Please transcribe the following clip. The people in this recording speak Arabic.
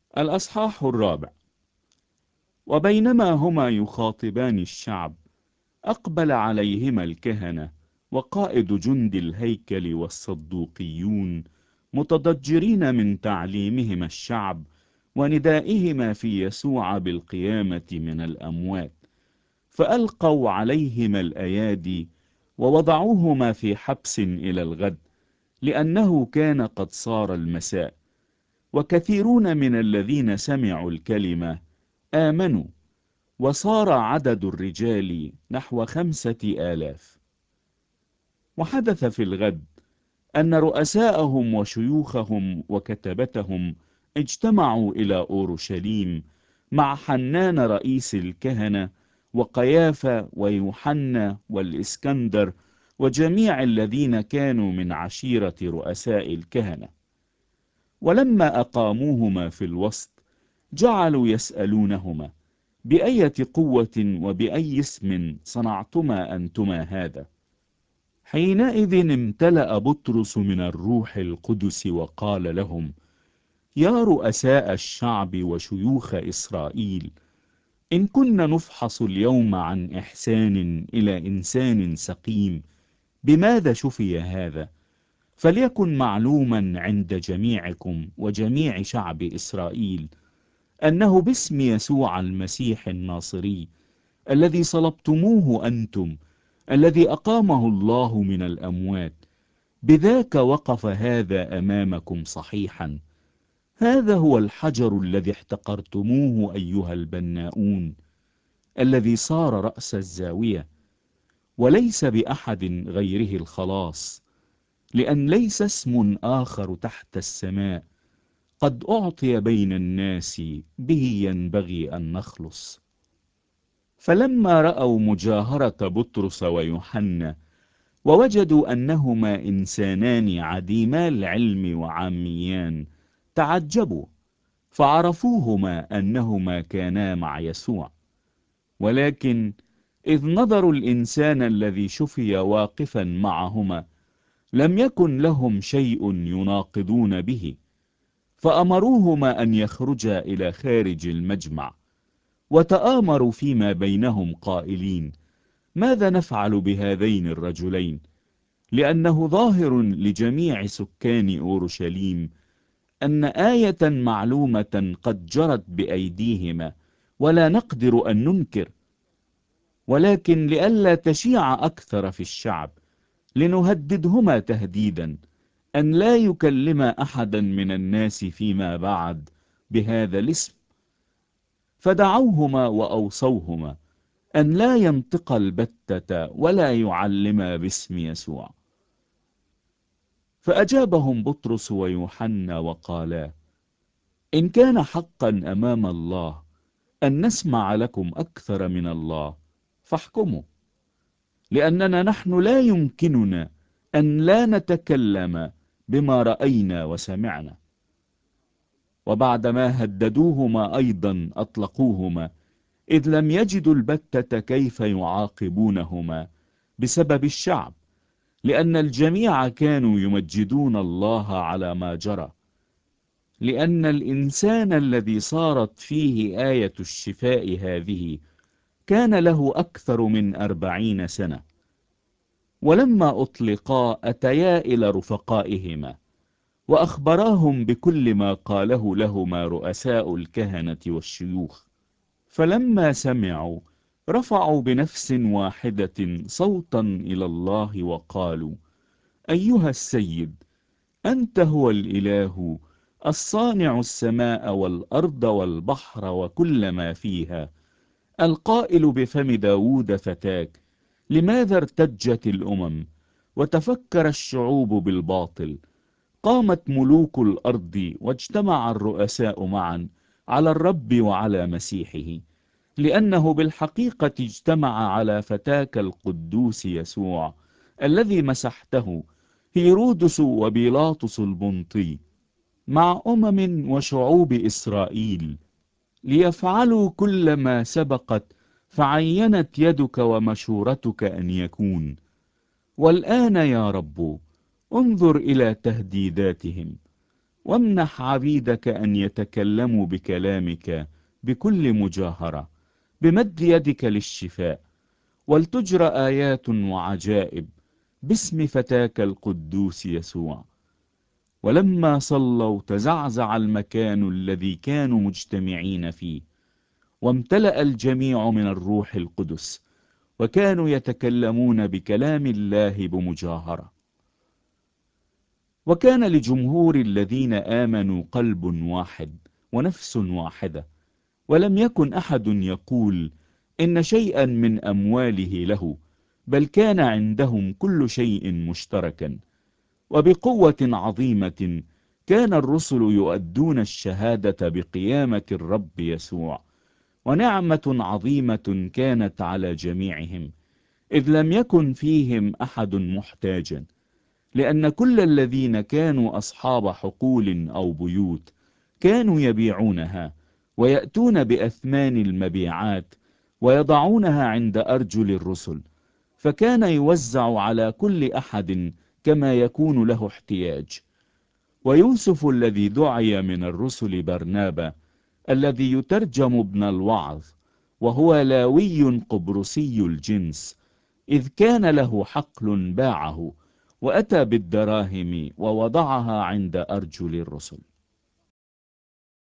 الأصحاح 4. وبينما هما يخاطبان الشعب، أقبل عليهما الكهنة وقائد جند الهيكل والصدوقيون، متضجرين من تعليمهما الشعب وندائهما في يسوع بالقيامة من الأموات، فألقوا عليهما الأيادي ووضعوهما في حبس إلى الغد، لأنه كان قد صار المساء. وكثيرون من الذين سمعوا الكلمة آمنوا، وصار عدد الرجال نحو 5000. وحدث في الغد أن رؤساءهم وشيوخهم وكتبتهم اجتمعوا إلى أورشليم مع حنان رئيس الكهنة وقيافة ويوحنا والإسكندر وجميع الذين كانوا من عشيرة رؤساء الكهنة. ولما أقاموهما في الوسط، جعلوا يسألونهما: بأية قوة وبأي اسم صنعتما أنتما هذا؟ حينئذ امتلأ بطرس من الروح القدس وقال لهم: يا رؤساء الشعب وشيوخ إسرائيل، إن كنا نفحص اليوم عن إحسان إلى إنسان سقيم بماذا شفي هذا، فليكن معلوما عند جميعكم وجميع شعب إسرائيل أنه باسم يسوع المسيح الناصري الذي صلبتموه أنتم، الذي أقامه الله من الأموات، بذاك وقف هذا أمامكم صحيحا. هذا هو الحجر الذي احتقرتموه أيها البناؤون، الذي صار رأس الزاوية، وليس بأحد غيره الخلاص، لأن ليس اسم آخر تحت السماء قد أعطي بين الناس به ينبغي أن نخلص. فلما رأوا مجاهرة بطرس ويوحنا ووجدوا أنهما إنسانان عديما العلم وعاميان، تعجبوا، فعرفوهما أنهما كانا مع يسوع. ولكن إذ نظروا الإنسان الذي شفي واقفا معهما، لم يكن لهم شيء يناقضون به، فأمروهما أن يخرجا إلى خارج المجمع، وتآمروا فيما بينهم قائلين: ماذا نفعل بهذين الرجلين؟ لأنه ظاهر لجميع سكان أورشليم أن آية معلومة قد جرت بأيديهما، ولا نقدر أن ننكر. ولكن لئلا تشيع أكثر في الشعب، لنهددهما تهديدا أن لا يكلم أحدا من الناس فيما بعد بهذا الاسم. فدعوهما وأوصوهما أن لا ينطق البتة ولا يعلم باسم يسوع. فأجابهم بطرس ويوحنا وقالا: إن كان حقا أمام الله أن نسمع لكم أكثر من الله، فاحكموا، لأننا نحن لا يمكننا أن لا نتكلم بما رأينا وسمعنا. وبعدما هددوهما أيضا أطلقوهما، إذ لم يجدوا البتة كيف يعاقبونهما بسبب الشعب، لأن الجميع كانوا يمجدون الله على ما جرى، لأن الإنسان الذي صارت فيه آية الشفاء هذه كان له أكثر من 40 سنة. ولما أطلقا أتيا إلى رفقائهما وأخبراهم بكل ما قاله لهما رؤساء الكهنة والشيوخ. فلما سمعوا، رفعوا بنفس واحدة صوتا إلى الله وقالوا: أيها السيد، أنت هو الإله الصانع السماء والأرض والبحر وكل ما فيها، القائل بفم داود فتاك: لماذا ارتجت الأمم وتفكر الشعوب بالباطل؟ قامت ملوك الأرض واجتمع الرؤساء معا على الرب وعلى مسيحه، لأنه بالحقيقة اجتمع على فتاك القدوس يسوع الذي مسحته هيرودس وبيلاطس البنطي مع وشعوب إسرائيل، ليفعلوا كل ما سبقت فعينت يدك ومشورتك أن يكون. والآن يا رب، انظر إلى تهديداتهم، وامنح عبيدك أن يتكلموا بكلامك بكل مجاهرة بمد يدك للشفاء، ولتجرى آيات وعجائب باسم فتاك القدوس يسوع. ولما صلوا تزعزع المكان الذي كانوا مجتمعين فيه، وامتلأ الجميع من الروح القدس، وكانوا يتكلمون بكلام الله بمجاهرة. وكان لجمهور الذين آمنوا قلب واحد ونفس واحدة، ولم يكن أحد يقول إن شيئا من أمواله له، بل كان عندهم كل شيء مشتركا. وبقوة عظيمة كان الرسل يؤدون الشهادة بقيامة الرب يسوع، ونعمة عظيمة كانت على جميعهم، إذ لم يكن فيهم أحد محتاجا، لأن كل الذين كانوا أصحاب حقول أو بيوت كانوا يبيعونها ويأتون بأثمان المبيعات ويضعونها عند أرجل الرسل، فكان يوزع على كل أحد كما يكون له احتياج. ويوسف الذي دعي من الرسل برنابا، الذي يترجم ابن الوعظ، وهو لاوي قبرصي الجنس، إذ كان له حقل باعه وأتى بالدراهم ووضعها عند أرجل الرسل.